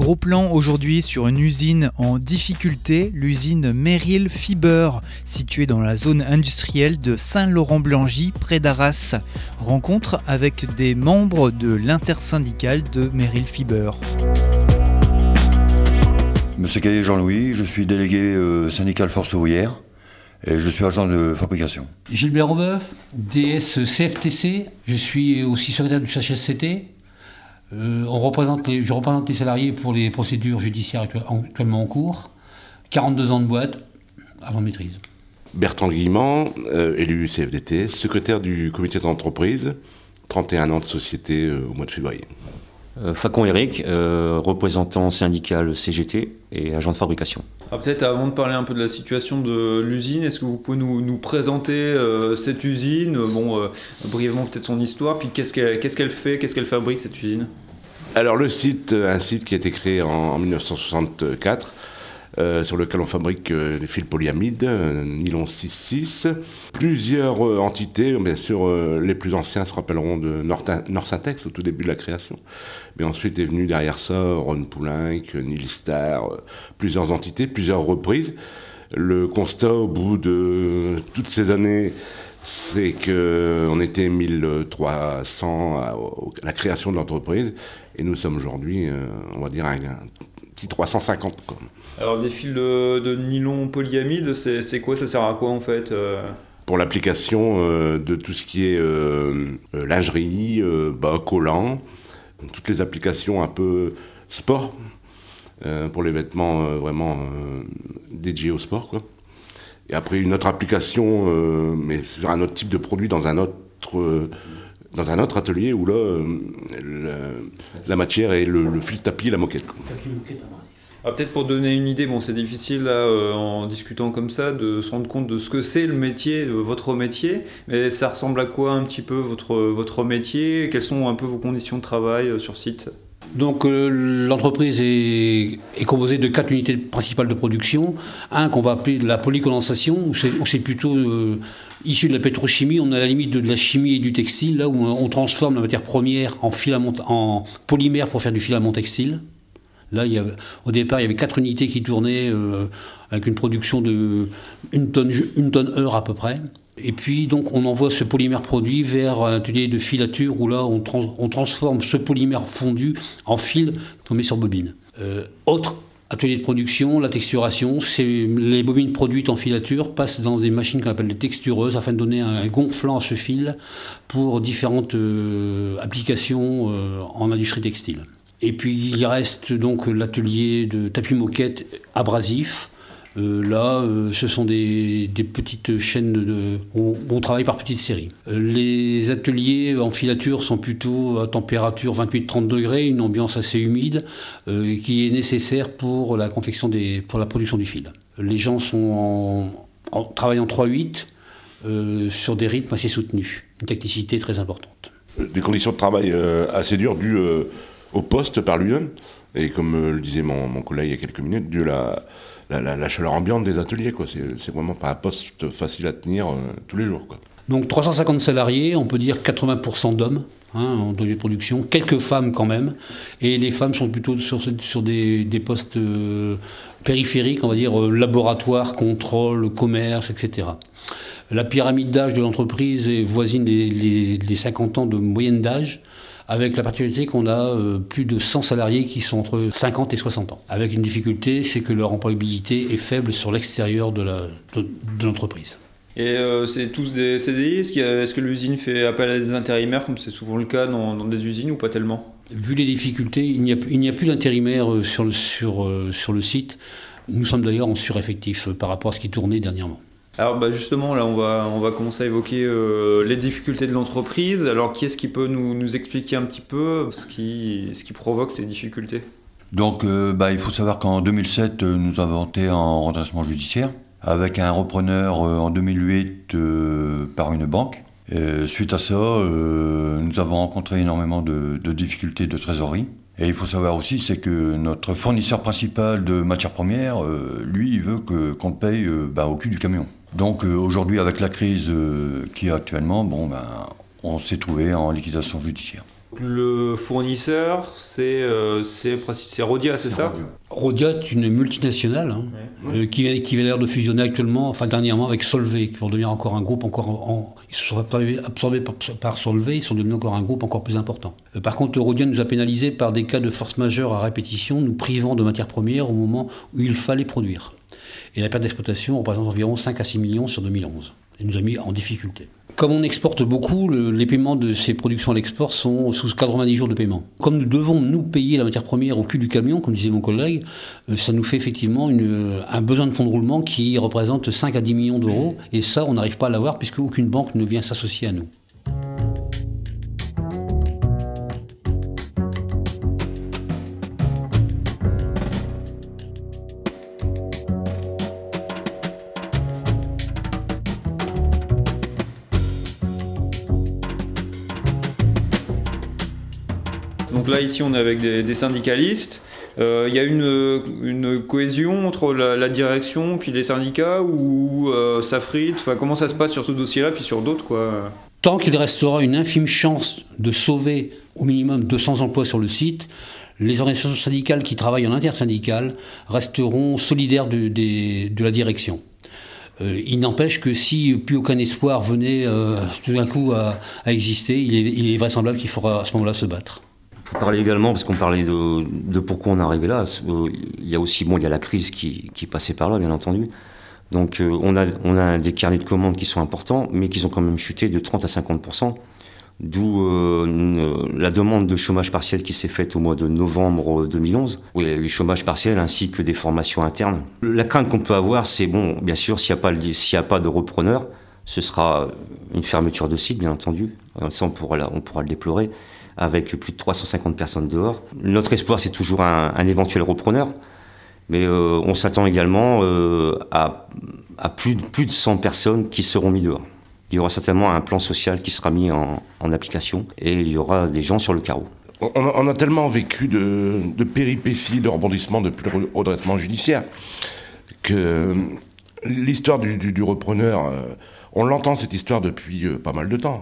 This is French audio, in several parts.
Gros plan aujourd'hui sur une usine en difficulté, l'usine Merrill Fiber, située dans la zone industrielle de Saint-Laurent-Blangy, près d'Arras. Rencontre avec des membres de l'intersyndicale de Merrill Fiber. Monsieur Caillé Jean-Louis, je suis délégué syndical Force ouvrière et je suis agent de fabrication. Gilbert Aubeuf, DS CFTC, je suis aussi secrétaire du CHSCT. Je représente les salariés pour les procédures judiciaires actuellement en cours. 42 ans de boîte, avant de maîtrise. Bertrand Guillemant, élu CFDT, secrétaire du comité d'entreprise, 31 ans de société au mois de février. Facon Eric, représentant syndical CGT et agent de fabrication. Alors peut-être avant de parler un peu de la situation de l'usine, est-ce que vous pouvez nous présenter cette usine, brièvement peut-être son histoire, puis qu'est-ce qu'elle fait, qu'est-ce qu'elle fabrique cette usine ? Alors un site qui a été créé en 1964, sur lequel on fabrique des fils polyamides, nylon 6,6. Plusieurs entités, bien sûr les plus anciens se rappelleront de Norsyntex au tout début de la création. Mais ensuite est venu derrière ça Ron Poulenc, Nilistar, plusieurs entités, plusieurs reprises. Le constat au bout de toutes ces années, c'est qu'on était 1300 à la création de l'entreprise et nous sommes aujourd'hui, on va dire, un petit 350 quoi. Alors des fils de nylon polyamide, c'est quoi ? Ça sert à quoi en fait ? Pour l'application de tout ce qui est lingerie, collant, toutes les applications un peu sport, pour les vêtements vraiment dédiés au sport, quoi. Et après une autre application, mais sur un autre type de produit dans un autre atelier où là, la matière est le fil tapis et la moquette, quoi. Alors peut-être pour donner une idée, c'est difficile là, en discutant comme ça de se rendre compte de ce que c'est le métier, votre métier, mais ça ressemble à quoi un petit peu votre métier ? Quelles sont un peu vos conditions de travail sur site ? Donc l'entreprise est composée de 4 unités principales de production. Un qu'on va appeler de la polycondensation, où c'est plutôt issu de la pétrochimie. On est à la limite de la chimie et du textile, là où on transforme la matière première en polymère pour faire du filament textile. Là, au départ, il y avait 4 unités qui tournaient avec une production de 1 tonne heure à peu près. Et puis, donc, on envoie ce polymère produit vers un atelier de filature où là, on transforme ce polymère fondu en fil qu'on met sur bobine. Autre atelier de production, la texturation, c'est les bobines produites en filature passent dans des machines qu'on appelle des textureuses afin de donner un gonflant à ce fil pour différentes applications en industrie textile. Et puis il reste donc l'atelier de tapis moquette abrasif. Ce sont des petites chaînes où on travaille par petites séries. Les ateliers en filature sont plutôt à température 28-30 degrés, une ambiance assez humide qui est nécessaire pour la production du fil. Les gens travaillent en 3-8 sur des rythmes assez soutenus, une technicité très importante. Des conditions de travail assez dures dues au poste par lui-même, et comme le disait mon collègue il y a quelques minutes, dû à la chaleur ambiante des ateliers, quoi. C'est vraiment pas un poste facile à tenir tous les jours, quoi. Donc 350 salariés, on peut dire 80% d'hommes en atelier de production, quelques femmes quand même, et les femmes sont plutôt sur des postes périphériques, on va dire laboratoire, contrôle, commerce, etc. La pyramide d'âge de l'entreprise est voisine des 50 ans de moyenne d'âge, avec la particularité qu'on a plus de 100 salariés qui sont entre 50 et 60 ans. Avec une difficulté, c'est que leur employabilité est faible sur l'extérieur de l'entreprise. Et c'est tous des CDI ? Est-ce que l'usine fait appel à des intérimaires, comme c'est souvent le cas dans des usines, ou pas tellement ? Vu les difficultés, il n'y a plus d'intérimaires sur le site. Nous sommes d'ailleurs en sureffectif par rapport à ce qui tournait dernièrement. Alors justement, là, on va commencer à évoquer les difficultés de l'entreprise. Alors, qui est-ce qui peut nous expliquer un petit peu ce qui provoque ces difficultés ? Donc, il faut savoir qu'en 2007, nous avons été en redressement judiciaire avec un repreneur en 2008 par une banque. Suite à ça, nous avons rencontré énormément de difficultés de trésorerie. Et il faut savoir aussi, c'est que notre fournisseur principal de matières premières, lui, il veut qu'on le paye au cul du camion. Donc aujourd'hui, avec la crise qu'il y a actuellement, on s'est trouvé en liquidation judiciaire. Le fournisseur, c'est Rhodia, c'est ça ? Rhodia est une multinationale qui vient d'ailleurs de fusionner actuellement, dernièrement avec Solvay, qui vont devenir encore un groupe ils se sont absorbés par Solvay, ils sont devenus encore un groupe encore plus important. Par contre, Rhodia nous a pénalisés par des cas de force majeure à répétition, nous privant de matières premières au moment où il fallait produire. Et la perte d'exploitation représente environ 5 à 6 millions sur 2011. Et nous a mis en difficulté. Comme on exporte beaucoup, les paiements de ces productions à l'export sont sous 90 jours de paiement. Comme nous devons nous payer la matière première au cul du camion, comme disait mon collègue, ça nous fait effectivement un besoin de fonds de roulement qui représente 5 à 10 millions d'euros. Et ça, on n'arrive pas à l'avoir puisque aucune banque ne vient s'associer à nous. Donc là, ici, on est avec des syndicalistes. Il y a une cohésion entre la direction puis les syndicats ou ça frite. Enfin, comment ça se passe sur ce dossier-là puis sur d'autres, quoi. Tant qu'il restera une infime chance de sauver au minimum 200 emplois sur le site, les organisations syndicales qui travaillent en intersyndical resteront solidaires de la direction. Il n'empêche que si plus aucun espoir venait tout d'un coup à exister, il est vraisemblable qu'il faudra à ce moment-là se battre. Il faut parler également, parce qu'on parlait de pourquoi on est arrivé là, il y a aussi il y a la crise qui passait par là, bien entendu. Donc on a des carnets de commandes qui sont importants, mais qui ont quand même chuté de 30 à 50%, d'où la demande de chômage partiel qui s'est faite au mois de novembre 2011. Oui, il y a eu chômage partiel ainsi que des formations internes. La crainte qu'on peut avoir, c'est bien sûr, s'il n'y a pas de repreneur, ce sera une fermeture de site, bien entendu. Ça, on pourra le déplorer, avec plus de 350 personnes dehors. Notre espoir, c'est toujours un éventuel repreneur, mais on s'attend également à plus de 100 personnes qui seront mises dehors. Il y aura certainement un plan social qui sera mis en application, et il y aura des gens sur le carreau. On a tellement vécu de péripéties, de rebondissements depuis le redressement judiciaire, que l'histoire du repreneur, on l'entend cette histoire depuis pas mal de temps.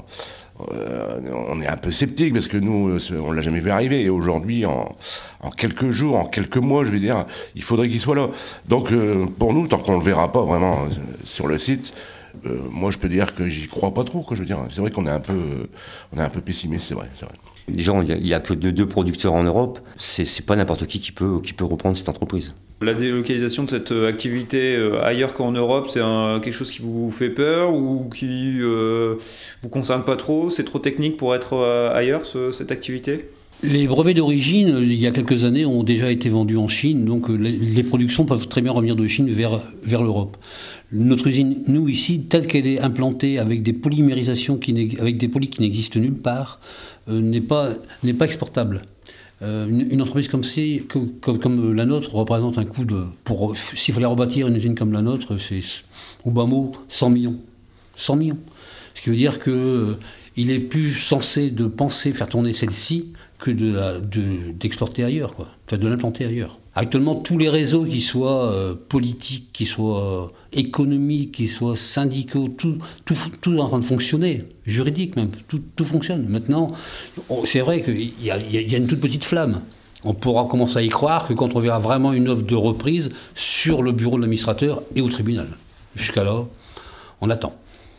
On est un peu sceptique parce que nous, on l'a jamais vu arriver. Et aujourd'hui, en quelques jours, en quelques mois, je vais dire, il faudrait qu'il soit là. Donc, pour nous, tant qu'on le verra pas vraiment sur le site, moi, je peux dire que j'y crois pas trop. Je veux dire, c'est vrai qu'on est un peu pessimiste, c'est vrai. Déjà, il n'y a que deux producteurs en Europe. C'est pas n'importe qui peut reprendre cette entreprise. La délocalisation de cette activité ailleurs qu'en Europe, c'est quelque chose qui vous fait peur ou qui vous concerne pas trop? C'est trop technique pour être ailleurs, cette activité? Les brevets d'origine, il y a quelques années, ont déjà été vendus en Chine, donc les productions peuvent très bien revenir de Chine vers l'Europe. Notre usine, nous ici, telle qu'elle est implantée avec des polymérisations, avec des polys qui n'existent nulle part, n'est pas exportable. Une entreprise comme la nôtre représente un coût s'il fallait rebâtir une usine comme la nôtre, c'est au bas mot 100 millions. 100 millions. Ce qui veut dire qu'il est plus censé de penser faire tourner celle-ci que d'exporter ailleurs, quoi. Enfin, de l'implanter ailleurs. Actuellement, tous les réseaux, qui soient politiques, qui soient économiques, qui soient syndicaux, tout est en train de fonctionner, juridique même, tout fonctionne. Maintenant, c'est vrai qu'il y a une toute petite flamme. On pourra commencer à y croire que quand on verra vraiment une offre de reprise sur le bureau de l'administrateur et au tribunal. Jusqu'à là, on attend.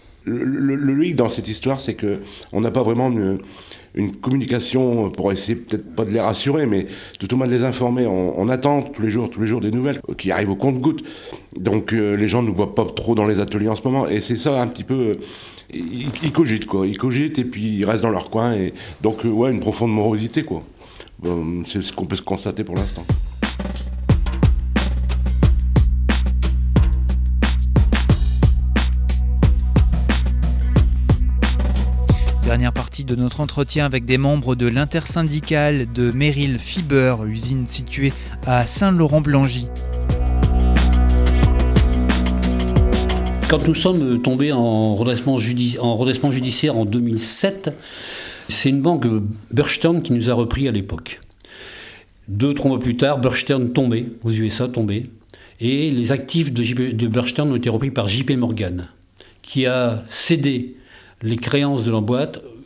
Le hic dans cette histoire, c'est qu'on n'a pas vraiment une communication pour essayer, peut-être pas de les rassurer, mais de tout le monde les informer. On attend tous les jours des nouvelles qui arrivent au compte-gouttes. Donc les gens ne nous voient pas trop dans les ateliers en ce moment. Et c'est ça un petit peu... Ils cogitent, quoi. Ils cogitent et puis ils restent dans leur coin. Et donc, une profonde morosité, quoi. C'est ce qu'on peut se constater pour l'instant. Dernière partie de notre entretien avec des membres de l'intersyndicale de Merrill Fiber, usine située à Saint-Laurent-Blangy. Quand nous sommes tombés en redressement judiciaire en 2007, c'est une banque Bechstein qui nous a repris à l'époque. 2-3 mois plus tard, Bechstein tombait, aux USA tombait, et les actifs de Bechstein ont été repris par JP Morgan, qui a cédé les créances de la boîte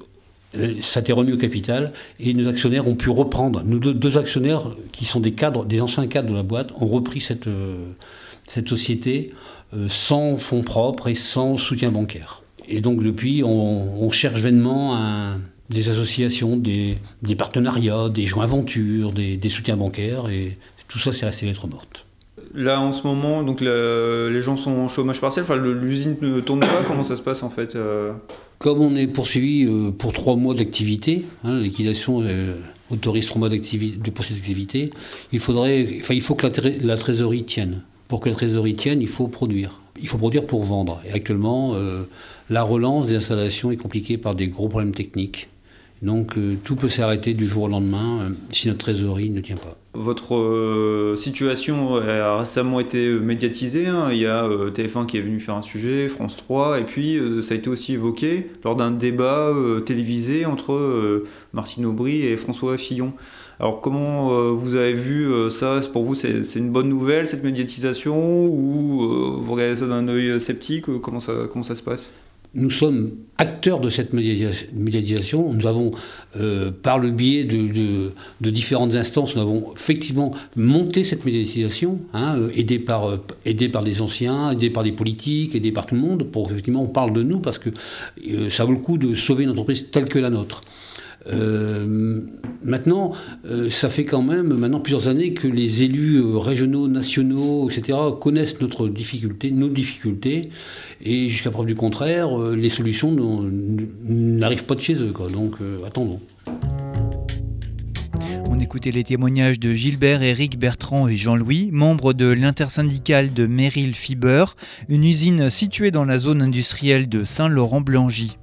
Ça a été remis au capital et nos actionnaires ont pu reprendre. Nos deux actionnaires, qui sont des cadres, des anciens cadres de la boîte, ont repris cette société sans fonds propres et sans soutien bancaire. Et donc depuis, on cherche vainement des associations, des partenariats, des joint ventures, des soutiens bancaires, et tout ça, c'est resté lettre morte. Là, en ce moment, donc les gens sont en chômage partiel, l'usine ne tourne pas, comment ça se passe en fait Comme on est poursuivi pour 3 mois d'activité, la liquidation autorise 3 mois de poursuite d'activité, il faut que la trésorerie tienne. Pour que la trésorerie tienne, il faut produire. Il faut produire pour vendre. Et actuellement, la relance des installations est compliquée par des gros problèmes techniques. Donc tout peut s'arrêter du jour au lendemain si notre trésorerie ne tient pas. Votre situation a récemment été médiatisée. Il y a TF1 qui est venu faire un sujet, France 3, et puis ça a été aussi évoqué lors d'un débat télévisé entre Martine Aubry et François Fillon. Alors comment vous avez vu ça ? Pour vous, c'est une bonne nouvelle, cette médiatisation, ou vous regardez ça d'un œil sceptique ? Comment ça se passe ? Nous sommes acteurs de cette médiatisation. Nous avons, par le biais de différentes instances, nous avons effectivement monté cette médiatisation, aidés par des anciens, aidés par des politiques, aidés par tout le monde, pour qu'effectivement on parle de nous, parce que ça vaut le coup de sauver une entreprise telle que la nôtre. Maintenant, ça fait quand même plusieurs années que les élus régionaux, nationaux, etc. connaissent nos difficultés, et jusqu'à preuve du contraire, les solutions n'arrivent pas de chez eux, quoi. Donc attendons. On écoutait les témoignages de Gilbert, Éric, Bertrand et Jean-Louis, membres de l'intersyndicale de Merrill Fiber, une usine située dans la zone industrielle de Saint-Laurent-Blangy.